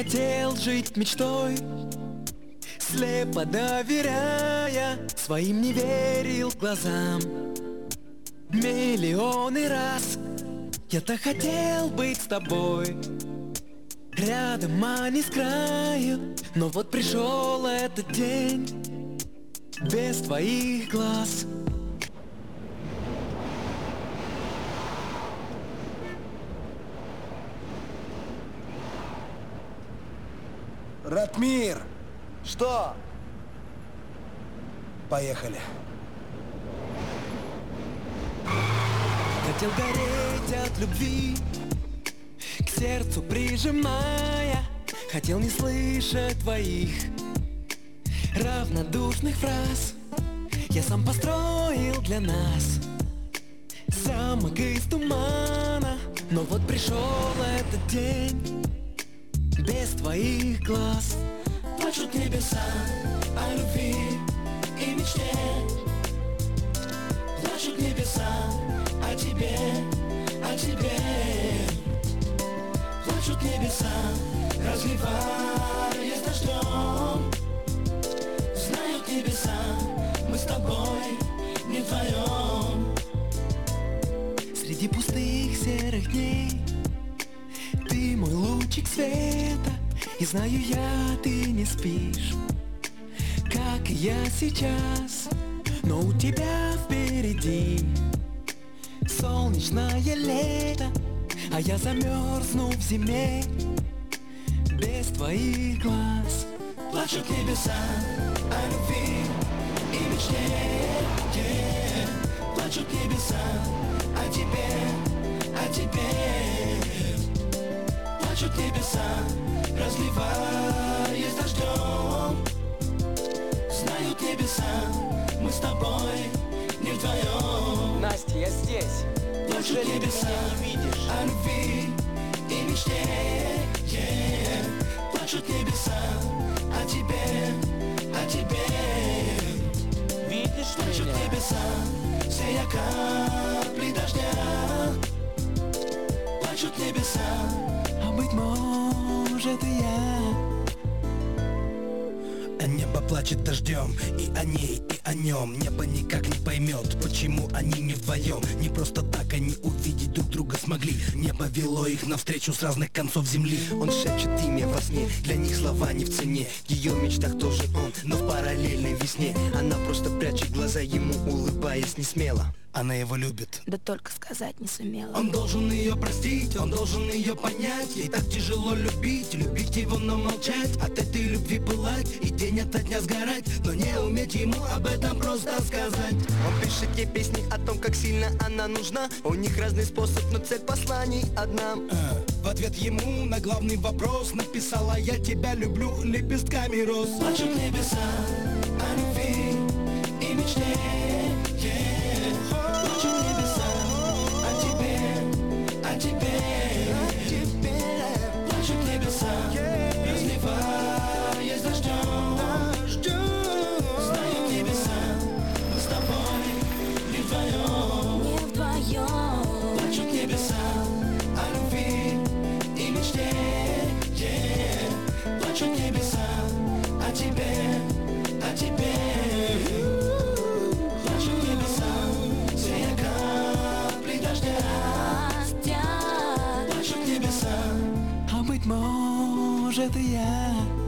Хотел жить мечтой, слепо доверяя, своим не верил глазам. Миллионы раз я-то хотел быть с тобой, рядом, а не с краю. Но вот пришел этот день без твоих глаз. Ратмир! Что? Поехали. Хотел гореть от любви, к сердцу прижимая. Хотел не слышать твоих равнодушных фраз. Я сам построил для нас замок из тумана. Но вот пришел этот день без твоих глаз. Плачут небеса о любви и мечте. Плачут небеса о тебе, о тебе. Плачут небеса, разливаясь дождем. Знают небеса, мы с тобой не вдвоем. Среди пустых серых дней ты мой лучик света. И знаю я, ты не спишь, как и я сейчас. Но у тебя впереди солнечное лето, а я замерзну в зиме без твоих глаз. Плачут небеса о любви и мечте. Плачут небеса о тебе, о тебе. Плачут небеса, разливаясь дождем. Знают небеса, мы с тобой не вдвоем. Настя, я здесь. Плачут небеса о любви и мечте. Плачут небеса о тебе, о тебе. Видишь Плачут меня? небеса, сея капли дождя. Плачут небеса, а быть может и я. А небо плачет дождем и о ней, и о нем. Небо никак не поймет, почему они не вдвоем. Не просто так они увидеть друг друга смогли. Небо вело их навстречу с разных концов земли. Он шепчет имя во сне, для них слова не в цене. В ее мечтах тоже он, но в параллельной весне. Она просто прячет глаза ему, улыбаясь не смело. Она его любит, да только сказать не сумела. он должен ее простить, он должен ее понять. Ей так тяжело любить, любить его, но молчать. От этой любви пылать и день ото дня сгорать, но не уметь ему об этом просто сказать. Он пишет ей песни о том, как сильно она нужна. У них разный способ, но цель посланий одна. В ответ ему на главный вопрос написала: я тебя люблю лепестками роз. Плачут небеса о любви и мечте. Плачут небеса о тебе, о тебе. Плачут небеса, разливаясь дождем. Знают небеса, мы с тобой не вдвоем. Не вдвоем. Плачут небеса о любви и мечте. Плачут небеса о тебе, о тебе. Плачут небеса, сея капли дождя. Плачут небеса, а быть может и я.